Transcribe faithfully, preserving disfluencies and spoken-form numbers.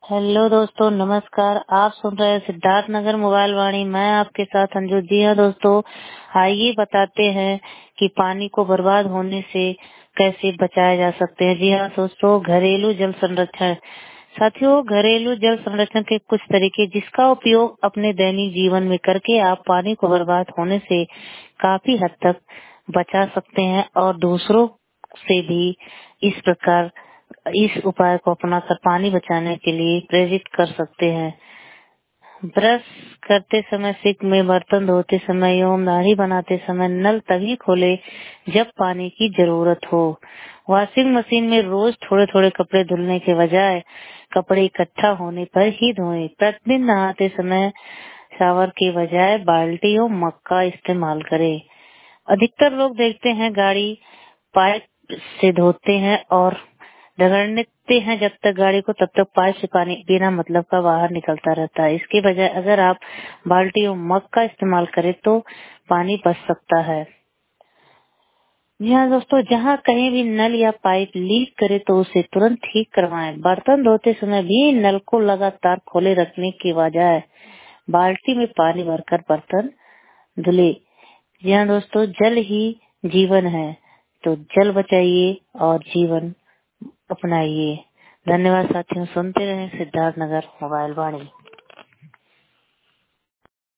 Hello दोस्तों, नमस्कार। आप सुन रहे हैं सिद्धार्थ नगर मोबाइल वाणी। मैं आपके साथ अंजू। जी हाँ दोस्तों, आइए बताते हैं कि पानी को बर्बाद होने से कैसे बचाया जा सकते हैं। जी हाँ दोस्तों, घरेलू जल संरक्षण। साथियों, घरेलू जल संरक्षण के कुछ तरीके जिसका उपयोग अपने दैनिक जीवन में करके आप पानी को बर्बाद होने से काफी हद तक बचा सकते हैं और दूसरों से भी इस प्रकार इस उपाय को अपनाकर पानी बचाने के लिए प्रेरित कर सकते हैं। ब्रश करते समय, सिंक में बर्तन धोते समय एवं दाढ़ी बनाते समय नल तभी खोले जब पानी की जरूरत हो। वॉशिंग मशीन में रोज थोड़े थोड़े कपड़े धुलने के बजाय कपड़े इकट्ठा होने पर ही धोएं। प्रतिदिन नहाते समय शावर के बजाय बाल्टी और मग का इस्तेमाल करें। अधिकतर लोग देखते हैं गाड़ी पाइप से धोते हैं और रगड़ते हैं जब तक गाड़ी को, तब तक पाइप से पानी बिना मतलब का बाहर निकलता रहता है। इसके बजाय अगर आप बाल्टी और मग का इस्तेमाल करें तो पानी बच सकता है। जी हाँ दोस्तों, जहाँ कहीं भी नल या पाइप लीक करे तो उसे तुरंत ठीक करवाएं। बर्तन धोते समय भी नल को लगातार खोले रखने के बजाय बाल्टी में पानी भरकर बर्तन धुले। जी हाँ दोस्तों, जल ही जीवन है, तो जल बचाइए और जीवन अपनाइए। धन्यवाद साथियों, सुनते रहें सिद्धार्थ नगर मोबाइल वाणी।